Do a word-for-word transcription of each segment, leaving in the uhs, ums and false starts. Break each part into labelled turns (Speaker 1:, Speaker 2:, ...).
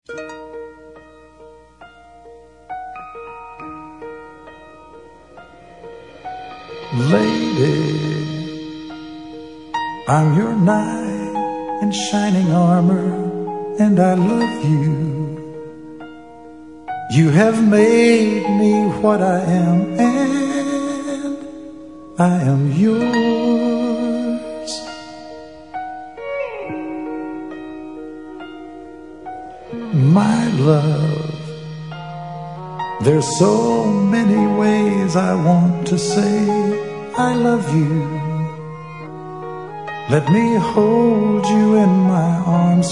Speaker 1: Lady, I'm your knight in shining armor, and I love you. You have made me what I am, and I am yours. My love, there's so many ways I want to say I love you. Let me hold you in my arms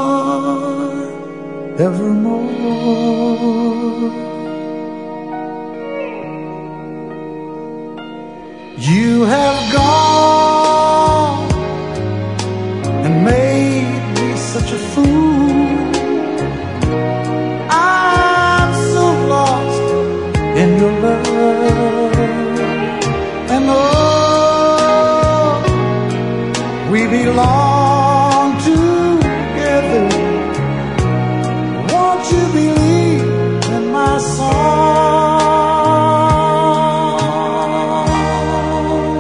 Speaker 1: forevermore. You have gone and made me such a fool. I'm so lost in your love. And oh, we belong together. Won't you believe in my song?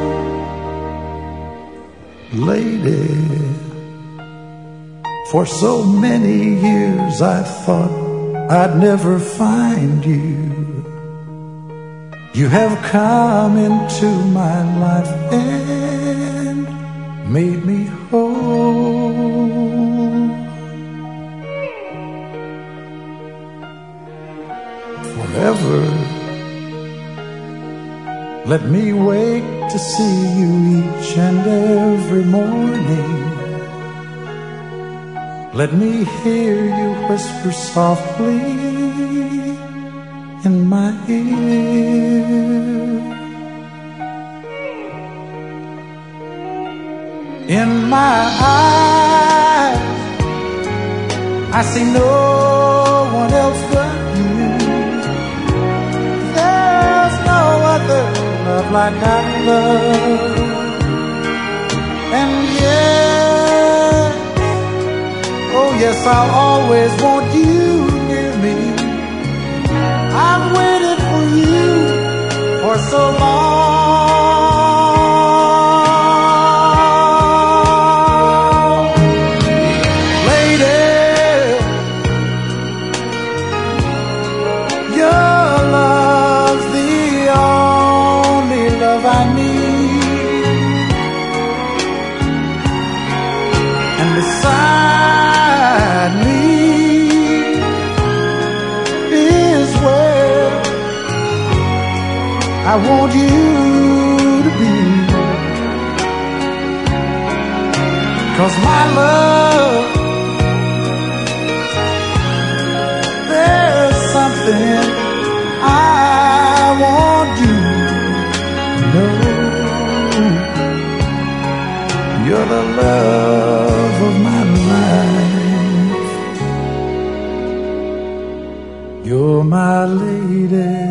Speaker 1: Lady, for so many years I thought I'd never find you. You have come into my life and made me whole. Forever, let me wake to see you each and every morning. Let me hear you whisper softly in my ear. In my eyes, I see no one else but you. There's no other love like I love. And yes, oh yes, I'll always want you near me. I've waited for you for so long. Lady, your love's the only love I need. And beside me is where I want you to be. 'Cause my love, there's something I want you to know. You're the love of my life. You're my lady.